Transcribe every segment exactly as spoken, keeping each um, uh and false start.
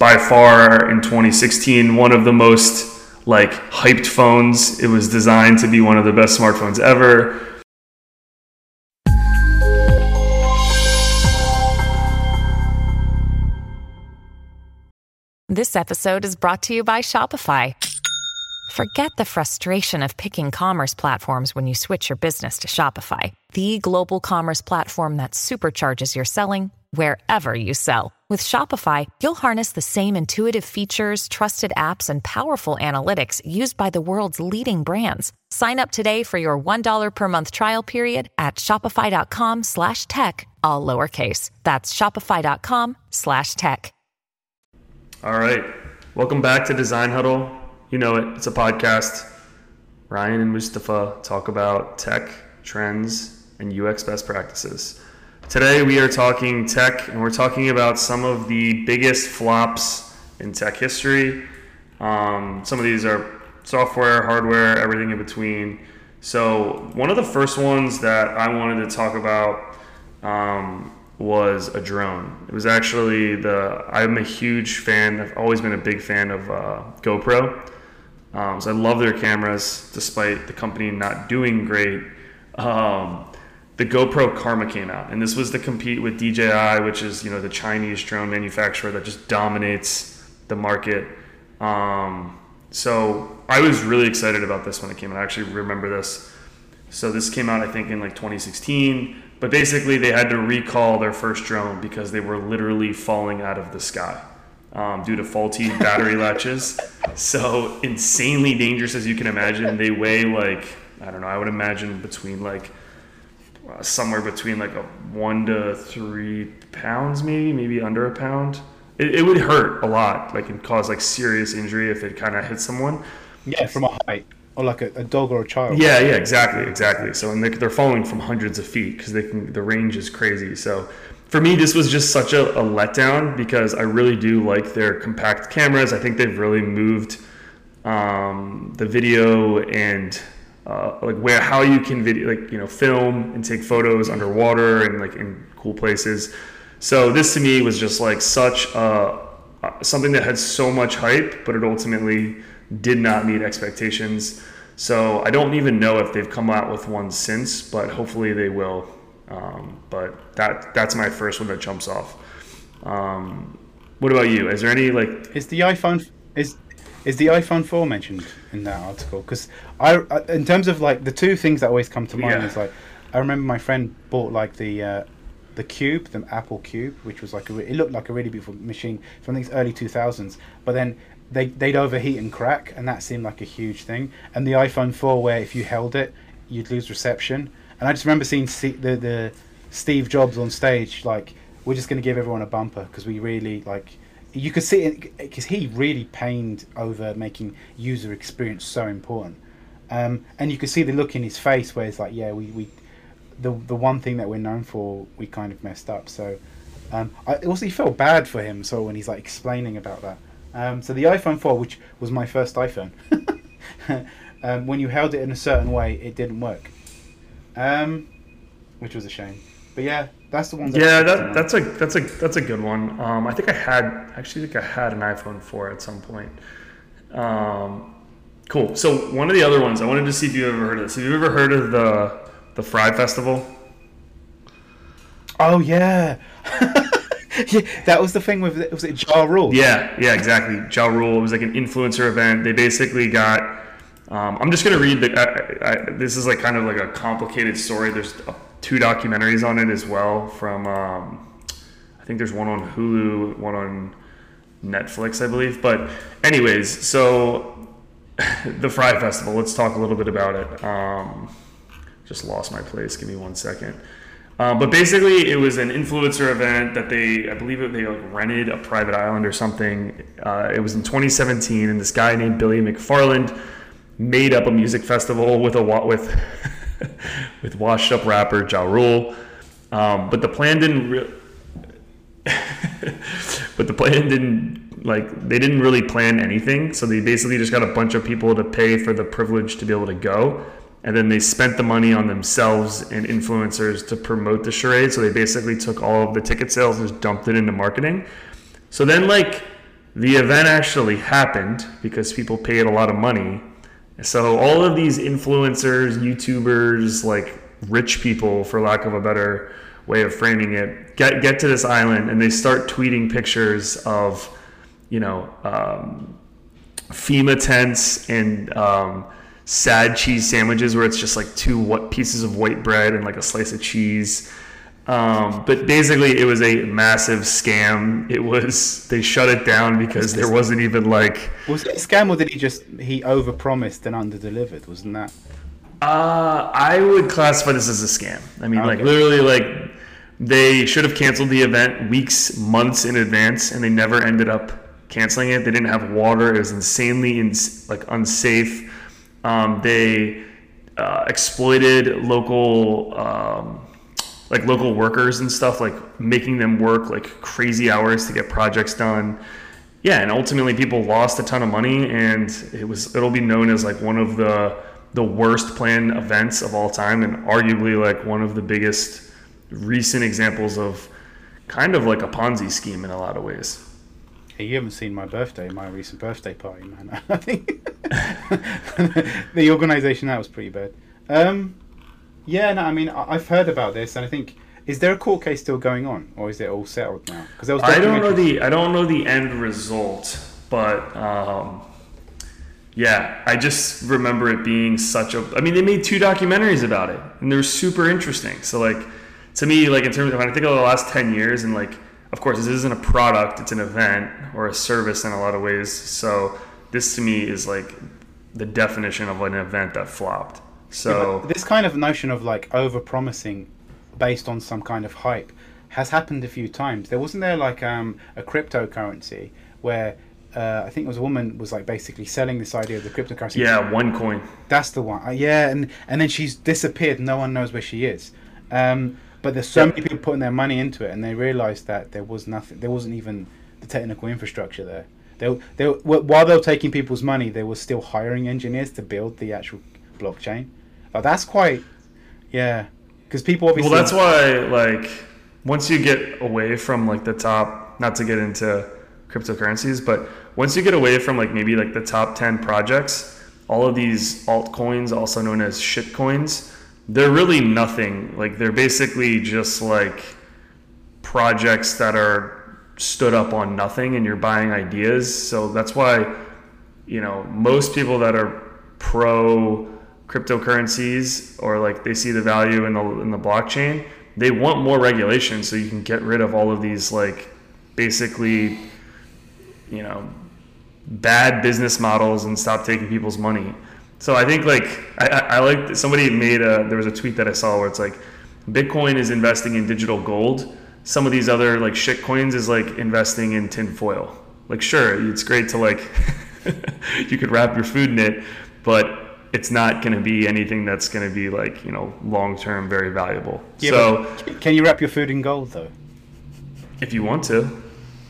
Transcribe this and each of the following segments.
by far in twenty sixteen one of the most like hyped phones. It was designed to be one of the best smartphones ever. This episode is brought to you by Shopify. Forget the frustration of picking commerce platforms when you switch your business to Shopify, the global commerce platform that supercharges your selling wherever you sell. With Shopify, you'll harness the same intuitive features, trusted apps, and powerful analytics used by the world's leading brands. Sign up today for your one dollar per month trial period at shopify.com slash tech, all lowercase. That's shopify.com slash tech. All right. Welcome back to Design Huddle. You know it. It's a podcast. Ryan and Mustafa talk about tech, trends, and U X best practices. Today we are talking tech, and we're talking about some of the biggest flops in tech history. Um, some of these are software, hardware, everything in between. So one of the first ones that I wanted to talk about um, was a drone. It was actually the, I'm a huge fan, I've always been a big fan of uh, GoPro. Um, so I love their cameras, despite the company not doing great. Um, the GoPro Karma came out, and this was to compete with D J I, which is, you know, the Chinese drone manufacturer that just dominates the market. Um, so I was really excited about this when it came out. I actually remember this. So this came out, I think, in like twenty sixteen. But basically, they had to recall their first drone because they were literally falling out of the sky um, due to faulty battery latches. So insanely dangerous, as you can imagine. They weigh like, I don't know, I would imagine between like uh, somewhere between like a one to three pounds, maybe, maybe under a pound. It, it would hurt a lot, like, and cause like serious injury if it kind of hit someone. Yeah, from a height. Or like a, a dog or a child. Yeah, yeah, exactly, exactly. So and they're, they're falling from hundreds of feet because they can. The range is crazy. So for me, this was just such a, a letdown because I really do like their compact cameras. I think they've really moved um, the video and uh, like where how you can video, like, you know, film and take photos underwater and like in cool places. So this to me was just like such a something that had so much hype, but it ultimately did not meet expectations. So I don't even know if they've come out with one since, but hopefully they will. Um, but that that's my first one that jumps off. Um, what about you? Is there any like? Is the iPhone is is the iPhone four mentioned in that article? Because I, in terms of like the two things that always come to mind Yeah. is like I remember my friend bought like the uh, the Cube, the Apple Cube, which was like a, it looked like a really beautiful machine from I think early two thousands, but then they they'd overheat and crack, and that seemed like a huge thing. And the iPhone four, where if you held it, you'd lose reception. And I just remember seeing C- the the Steve Jobs on stage, like, we're just going to give everyone a bumper because we really like. You could see it because he really pained over making user experience so important, um, and you could see the look in his face where it's like, yeah, we, we the the one thing that we're known for, we kind of messed up. So um, I also he felt bad for him. So when he's like explaining about that. Um, so the iPhone four, which was my first iPhone, um, when you held it in a certain way, it didn't work, um, which was a shame. But yeah, that's the one. That Yeah, that, that's a that's a that's a good one. Um, I think I had actually think I had an iPhone four at some point. Um, cool. So one of the other ones I wanted to see if you ever heard of this. Have you ever heard of the the Fry Festival? Oh yeah. Yeah, that was the thing with, was it Ja Rule? Yeah, yeah, exactly. Ja Rule. It was like an influencer event. They basically got. Um, I'm just gonna read the. I, I, this is like kind of like a complicated story. There's uh, two documentaries on it as well. From um, I think there's one on Hulu, one on Netflix, I believe. But anyways, so the Fry Festival. Let's talk a little bit about it. Um, just lost my place. Give me one second. Um, but basically, it was an influencer event that they, I believe it, they like rented a private island or something. Uh, it was in twenty seventeen, and this guy named Billy McFarland made up a music festival with a with with washed up rapper Ja Rule. Um, but the plan didn't. Re- but the plan didn't like they didn't really plan anything. So they basically just got a bunch of people to pay for the privilege to be able to go. And then they spent the money on themselves and influencers to promote the charade. So they basically took all of the ticket sales and just dumped it into marketing. So then, like, the event actually happened because people paid a lot of money. So all of these influencers, YouTubers, like rich people, for lack of a better way of framing it, get get to this island and they start tweeting pictures of, you know, um, FEMA tents and um, sad cheese sandwiches where it's just like two what pieces of white bread and like a slice of cheese. Um, but basically it was a massive scam. It was, they shut it down because there wasn't even like... Was it a scam, or did he just, he overpromised and under-delivered? Wasn't that? Uh, I would classify this as a scam. I mean, Okay. like literally like they should have canceled the event weeks, months in advance, and they never ended up canceling it. They didn't have water. It was insanely ins- like unsafe. Um, they uh, exploited local... Um, like local workers and stuff, like making them work like crazy hours to get projects done. Yeah, and ultimately people lost a ton of money, and it was it'll be known as like one of the the worst planned events of all time, and arguably like one of the biggest recent examples of kind of like a Ponzi scheme in a lot of ways. Hey, you haven't seen my birthday, my recent birthday party, man. I think the organisation, that was pretty bad. Um, Yeah, no, I mean, I- I've heard about this, and I think, is there a court case still going on, or is it all settled now? Because there was I don't know documentaries- the I don't know the end result, but um, yeah, I just remember it being such a. I mean, they made two documentaries about it, and they're super interesting. So, like, to me, like in terms of when I think of the last ten years, and like, of course, this isn't a product; it's an event or a service in a lot of ways. So, this to me is like the definition of an event that flopped. So Yeah, but this kind of notion of like over-promising based on some kind of hype has happened a few times. There wasn't there like um, a cryptocurrency where uh, I think it was a woman was like basically selling this idea of the cryptocurrency. yeah, OneCoin. That's the one. Uh, yeah, and and then she's disappeared. No one knows where she is. Um, but there's so Yeah. many people putting their money into it, and they realised that there was nothing. There wasn't even the technical infrastructure there. They, they while they were taking people's money, they were still hiring engineers to build the actual blockchain. Oh, that's quite, yeah, because people obviously. Well, that's why, like, once you get away from like the top, not to get into cryptocurrencies, but once you get away from like maybe like the top ten projects, all of these altcoins, also known as shitcoins, they're really nothing. Like, they're basically just like projects that are stood up on nothing, and you're buying ideas. So that's why, you know, most people that are pro cryptocurrencies, or like they see the value in the in the blockchain, they want more regulation so you can get rid of all of these like basically, you know, bad business models and stop taking people's money. So I think like I, I like somebody made a there was a tweet that I saw where it's like Bitcoin is investing in digital gold. Some of these other like shit coins is like investing in tin foil. Like, sure, it's great to like you could wrap your food in it, but it's not going to be anything that's going to be like, you know, long-term very valuable. Yeah, so but can you wrap your food in gold though? if you want to.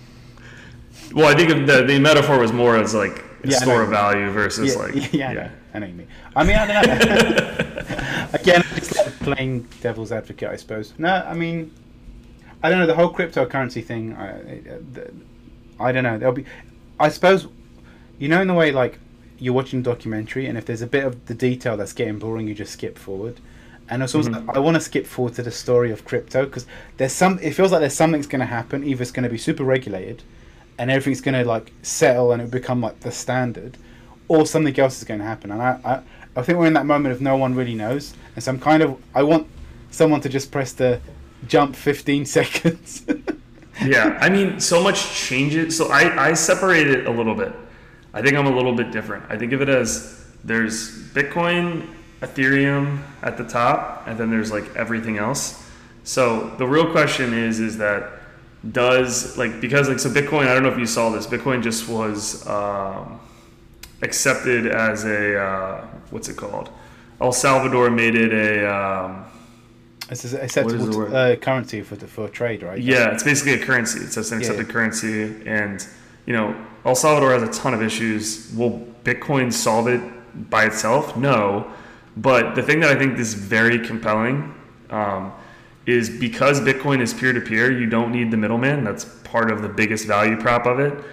Well, I think the, the metaphor was more as like a Yeah, I store know. of value versus Yeah, like, yeah, I yeah. know. I know what you mean. I mean, I don't know. Again, it's like playing devil's advocate, I suppose. No, I mean, I don't know, the whole cryptocurrency thing. I, I don't know. There'll be, I suppose, you know, in the way like you're watching a documentary, and if there's a bit of the detail that's getting boring, you just skip forward. And also, Mhm. I want to skip forward to the story of crypto because there's some. It feels like there's something's going to happen. Either it's going to be super regulated, and everything's going to like settle and it become like the standard, or something else is going to happen. And I, I, I think we're in that moment of no one really knows. And so I'm kind of, I want someone to just press the jump fifteen seconds. Yeah, I mean, so much changes. So I, I separate it a little bit. I think I'm a little bit different. I think of it as there's Bitcoin, Ethereum at the top, and then there's like everything else. So the real question is, is that does like, because like, so Bitcoin, I don't know if you saw this, Bitcoin just was um, accepted as a, uh, what's it called? El Salvador made it a, um, It's an What is acceptable the word? uh, currency for the, for trade, right? yeah, it's basically a currency. It's just an Yeah. accepted currency. And, you know, El Salvador has a ton of issues. Will Bitcoin solve it by itself? No. But the thing that I think is very compelling um, is because Bitcoin is peer-to-peer, you don't need the middleman. That's part of the biggest value prop of it.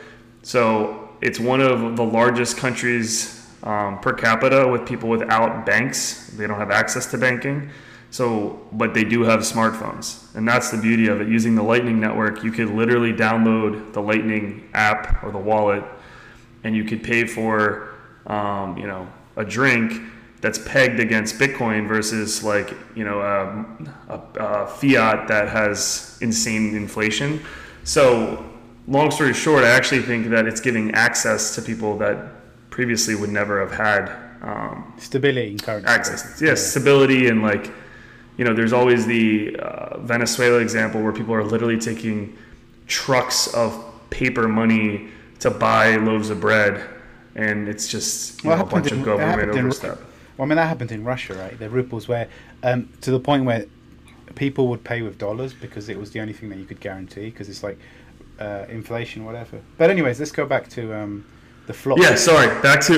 So it's one of the largest countries um, per capita with people without banks. They don't have access to banking. So, but they do have smartphones, and that's the beauty of it. Using the Lightning Network, you could literally download the Lightning app or the wallet, and you could pay for, um, you know, a drink that's pegged against Bitcoin versus like, you know, a, a, a fiat that has insane inflation. So, long story short, I actually think that it's giving access to people that previously would never have had um, stability in currency. Access, yes, yeah, stability and like. You know, there's always the uh, Venezuela example where people are literally taking trucks of paper money to buy loaves of bread, and it's just you well, know, a bunch in, of government in, overstep. Well, I mean, that happened in Russia, right? The rubles, where um, to the point where people would pay with dollars because it was the only thing that you could guarantee, because it's like uh, inflation, whatever. But anyways, let's go back to um, the flop. Yeah, sorry, back to.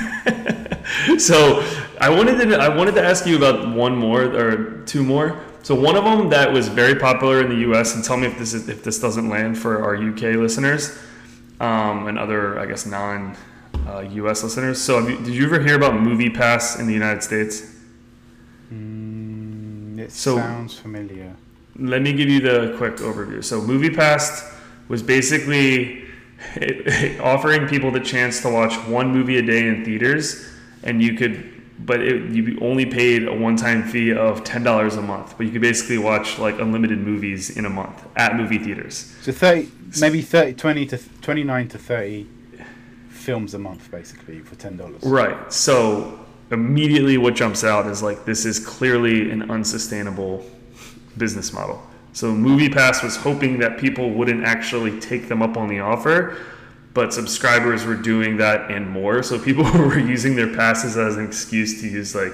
So I wanted to I wanted to ask you about one more or two more. So one of them that was very popular in the U S, and tell me if this is if this doesn't land for our U K listeners um, and other I guess non uh, U S listeners. So have you, did you ever hear about MoviePass in the United States? Mm, it so, sounds familiar. Let me give you the quick overview. So MoviePass was basically offering people the chance to watch one movie a day in theaters. And you could, but it, you only paid a one-time fee of ten dollars a month. But you could basically watch like unlimited movies in a month at movie theaters. So thirty, maybe thirty, twenty to twenty-nine to thirty films a month, basically for ten dollars. Right. So immediately, what jumps out is like this is clearly an unsustainable business model. So MoviePass was hoping that people wouldn't actually take them up on the offer. But subscribers were doing that and more. So people were using their passes as an excuse to use like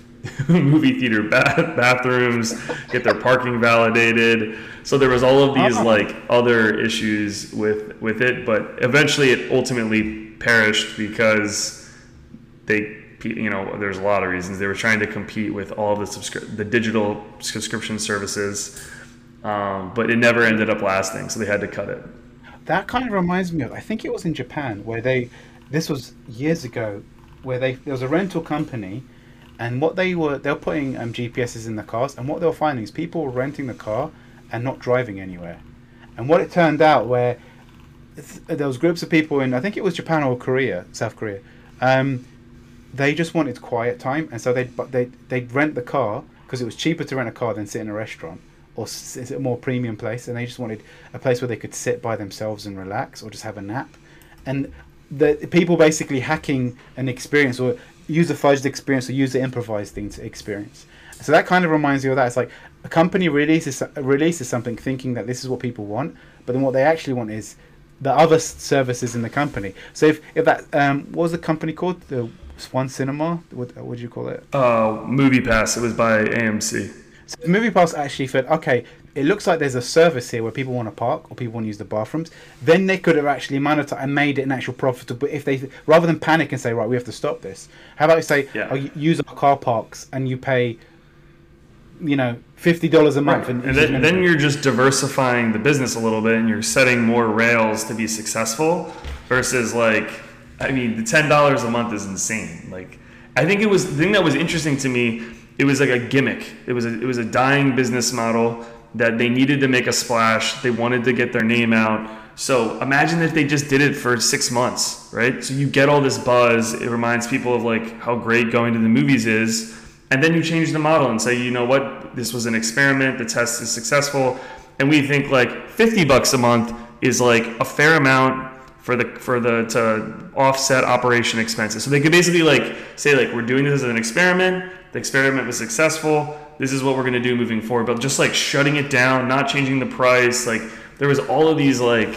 movie theater bath- bathrooms, get their parking validated. So there was all of these like other issues with, with it. But eventually it ultimately perished because they, you know, there's a lot of reasons. They were trying to compete with all of the subscri- the digital subscription services. Um, but it never ended up lasting. So they had to cut it. That kind of reminds me of, I think it was in Japan, where they, this was years ago, where they there was a rental company, and what they were, they were putting um, G P Ses in the cars, and what they were finding is people were renting the car and not driving anywhere. And what it turned out, where there was groups of people in, I think it was Japan or Korea, South Korea, um, they just wanted quiet time, and so they'd, they, they'd rent the car, because it was cheaper to rent a car than sit in a restaurant. Or is it a more premium place, and they just wanted a place where they could sit by themselves and relax, or just have a nap. And the people basically hacking an experience, or user fudged experience, or user improvised thing to experience. So that kind of reminds you of that. It's like a company releases releases something thinking that this is what people want, but then what they actually want is the other services in the company. So if if that um, what was the company called? The One Cinema? What what do you call it? Uh, MoviePass. It was by A M C. So MoviePass actually said, okay, it looks like there's a service here where people want to park or people want to use the bathrooms. Then they could have actually monetized and made it an actual profitable. If they, rather than panic and say, right, we have to stop this. How about you say, yeah. oh, you use our car parks and you pay, you know, fifty dollars a month. Right. And, and then, then you're just diversifying the business a little bit, and you're setting more rails to be successful versus like, I mean, the ten dollars a month is insane. Like, I think it was, the thing that was interesting to me, it was like a gimmick. It was a, it was a dying business model that they needed to make a splash. They wanted to get their name out. So imagine if they just did it for six months, right? So you get all this buzz. It reminds people of like how great going to the movies is. And then you change the model and say, you know what? This was an experiment. The test is successful. And we think like fifty bucks a month is like a fair amount for the for the to offset operation expenses. So they could basically like say like, we're doing this as an experiment. The experiment was successful. This is what we're going to do moving forward. But just like shutting it down, not changing the price. Like there was all of these like,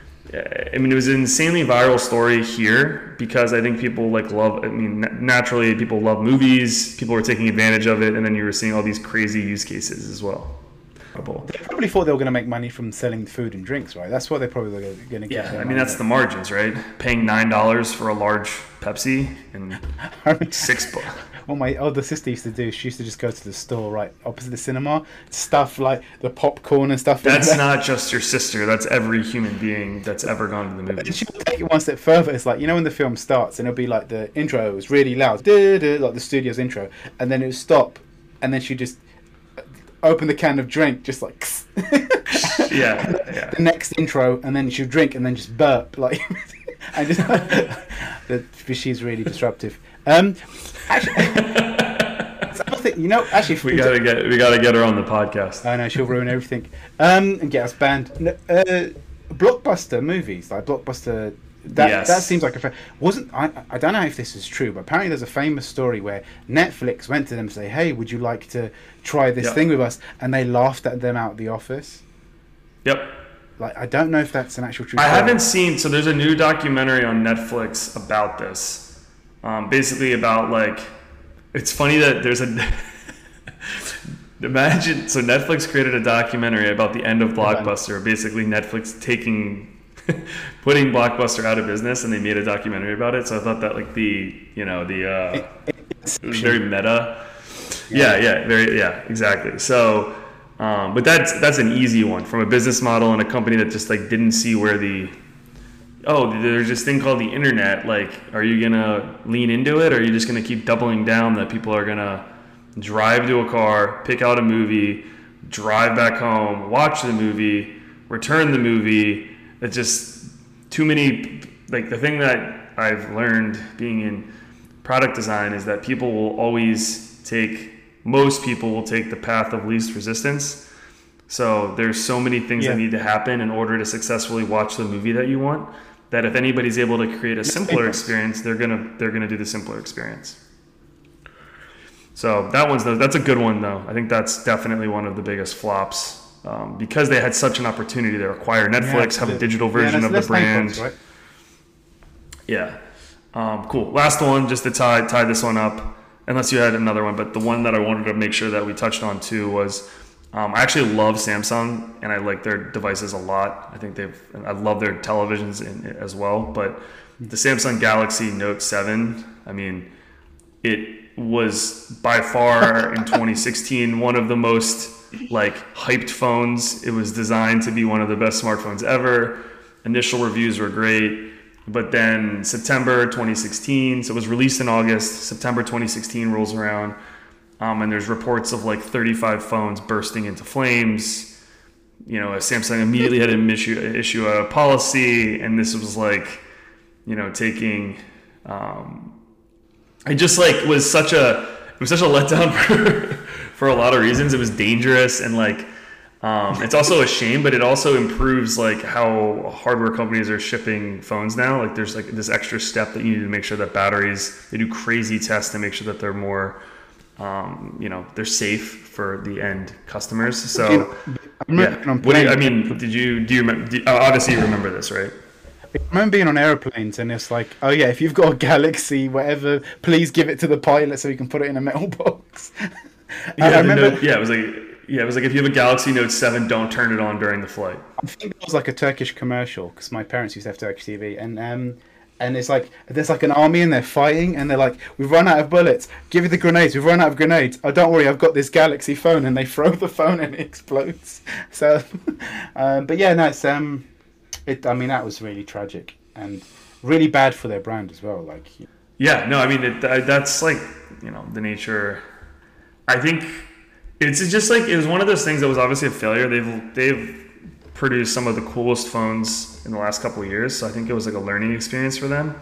I mean, it was an insanely viral story here because I think people like love, I mean, naturally people love movies. People were taking advantage of it. And then you were seeing all these crazy use cases as well. They probably thought they were going to make money from selling food and drinks, right? That's what they probably were going to get. Yeah, I mean, that's the margins, right? Paying nine dollars for a large Pepsi and six bucks. what my older sister used to do, she used to just go to the store right opposite the cinema, stuff like the popcorn and stuff. That's not just your sister. That's every human being that's ever gone to the movies. And she'll take it one step further. It's like, you know, when the film starts and it'll be like the intro is really loud, like the studio's intro, and then it'll stop, and then she just open the can of drink, just like yeah, yeah. The next intro, and then she'll drink and then just burp, like, and just the, she's really disruptive. Um, actually, think, you know, actually, we gotta get we gotta get her on the podcast. I know she'll ruin everything, um, and get us banned. Uh, blockbuster movies, like blockbuster. That yes. that seems like a wasn't. I I don't know if this is true, but apparently there's a famous story where Netflix went to them and say, "Hey, would you like to try this yep. thing with us?" And they laughed at them out of the office. Yep. Like, I don't know if that's an actual true I story. haven't seen. So there's a new documentary on Netflix about this. Um, basically about like, it's funny that there's a. Imagine so Netflix created a documentary about the end of Blockbuster. Basically, Netflix taking. putting Blockbuster out of business, and they made a documentary about it. So I thought that like the you know the uh, it, it, it was very meta. Yeah. yeah, yeah, very yeah, exactly. So, um, but that's that's an easy one from a business model and a company that just like didn't see where the oh there's this thing called the internet. Like, are you gonna lean into it, or are you just gonna keep doubling down that people are gonna drive to a car, pick out a movie, drive back home, watch the movie, return the movie. It's just too many. Like, the thing that I've learned being in product design is that people will always take, most people will take the path of least resistance. So there's so many things yeah. that need to happen in order to successfully watch the movie that you want, that if anybody's able to create a simpler experience, they're gonna they're gonna do the simpler experience. So that one's the, that's a good one though. I think that's definitely one of the biggest flops. Um, because they had such an opportunity to acquire Netflix, yeah, have a digital version yeah, of the brand. Right? Yeah. Um, cool. Last one, just to tie tie this one up, unless you had another one, but the one that I wanted to make sure that we touched on too was um, I actually love Samsung, and I like their devices a lot. I think they've, I love their televisions in, as well, but the Samsung Galaxy Note seven, I mean, it was by far in twenty sixteen one of the most like hyped phones. It was designed to be one of the best smartphones ever. Initial reviews were great, but then September twenty sixteen, so it was released in August, September twenty sixteen rolls around, um, and there's reports of like thirty-five phones bursting into flames. You know, Samsung immediately had to issue, issue a policy, and this was like, you know, taking, um, it just like was such a, it was such a letdown for, for a lot of reasons. It was dangerous, and like um, it's also a shame, but it also improves like how hardware companies are shipping phones now. Like there's like this extra step that you need to make sure that batteries, they do crazy tests to make sure that they're more, um, you know, they're safe for the end customers. So yeah, what do you, I mean, did you do you remember? Do, obviously you remember this, right? I remember being on airplanes and it's like, oh yeah, if you've got a Galaxy, whatever, please give it to the pilot so he can put it in a metal box. Yeah, I remember. Note, yeah, it was like yeah, it was like if you have a Galaxy Note seven, don't turn it on during the flight. I think it was like a Turkish commercial because my parents used to have Turkish T V, and um, and it's like there's like an army and they're fighting and they're like, we've run out of bullets, give it the grenades, we've run out of grenades. Oh, don't worry, I've got this Galaxy phone, and they throw the phone and it explodes. So, um, but yeah, no, it's um, it. I mean, that was really tragic and really bad for their brand as well. Like, yeah, no, I mean it, that's like, you know, the nature. I think it's just like, it was one of those things that was obviously a failure. They've they've produced some of the coolest phones in the last couple of years, so I think it was like a learning experience for them.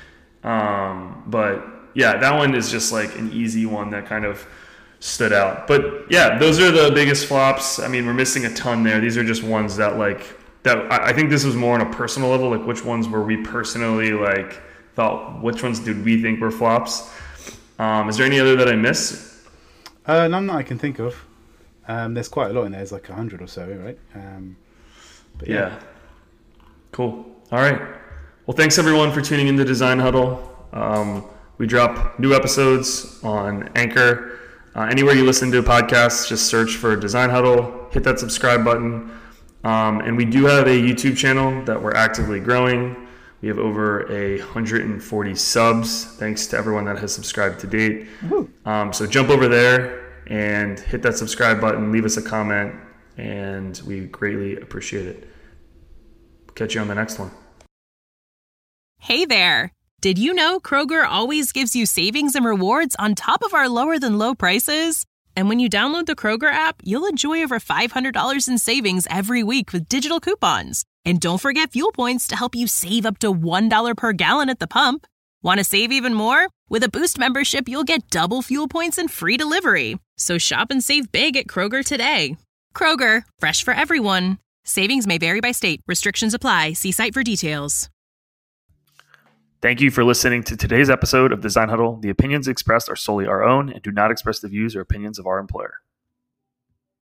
Um, but yeah, that one is just like an easy one that kind of stood out. But yeah, those are the biggest flops. I mean, we're missing a ton there. These are just ones that like that. I think this was more on a personal level. Like, which ones were we personally like thought? Which ones did we think were flops? Um, is there any other that I missed? Uh, none that I can think of. Um, there's quite a lot in there. There's like a hundred or so, right? Um, but yeah. yeah. Cool. All right. Well, thanks everyone for tuning in to Design Huddle. Um, we drop new episodes on Anchor. Uh, anywhere you listen to podcasts, just search for Design Huddle. Hit that subscribe button. Um, and we do have a YouTube channel that we're actively growing. We We have over a one hundred forty subs. Thanks to everyone that has subscribed to date. Um, so jump over there and hit that subscribe button. Leave us a comment, and we greatly appreciate it. Catch you on the next one. Hey there. Did you know Kroger always gives you savings and rewards on top of our lower than low prices? And when you download the Kroger app, you'll enjoy over five hundred dollars in savings every week with digital coupons. And don't forget fuel points to help you save up to one dollar per gallon at the pump. Want to save even more? With a Boost membership, you'll get double fuel points and free delivery. So shop and save big at Kroger today. Kroger, fresh for everyone. Savings may vary by state. Restrictions apply. See site for details. Thank you for listening to today's episode of Design Huddle. The opinions expressed are solely our own and do not express the views or opinions of our employer.